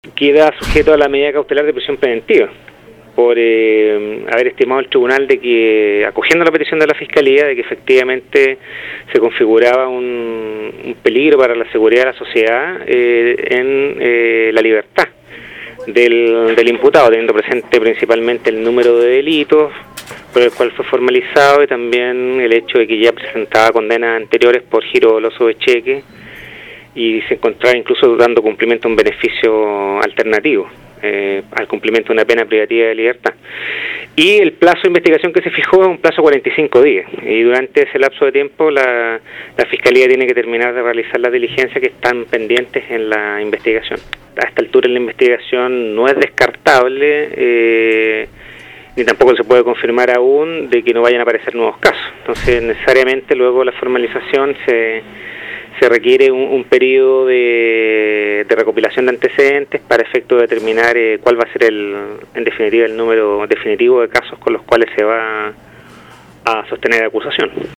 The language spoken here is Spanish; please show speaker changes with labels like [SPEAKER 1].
[SPEAKER 1] queda sujeto a la medida cautelar de prisión preventiva por haber estimado el tribunal de que, acogiendo la petición de la Fiscalía, de que efectivamente se configuraba un peligro para la seguridad de la sociedad en la libertad del imputado, teniendo presente principalmente el número de delitos por el cual fue formalizado y también el hecho de que ya presentaba condenas anteriores por giro doloso de cheque y se encontraba incluso dando cumplimiento a un beneficio alternativo al cumplimiento de una pena privativa de libertad. Y el plazo de investigación que se fijó es un plazo de 45 días, y durante ese lapso de tiempo la Fiscalía tiene que terminar de realizar las diligencias que están pendientes en la investigación. A esta altura en la investigación no es descartable ni tampoco se puede confirmar aún de que no vayan a aparecer nuevos casos. Entonces necesariamente luego de la formalización se requiere un periodo de recopilación de antecedentes para efecto de determinar cuál va a ser en definitiva el número definitivo de casos con los cuales se va a sostener la acusación.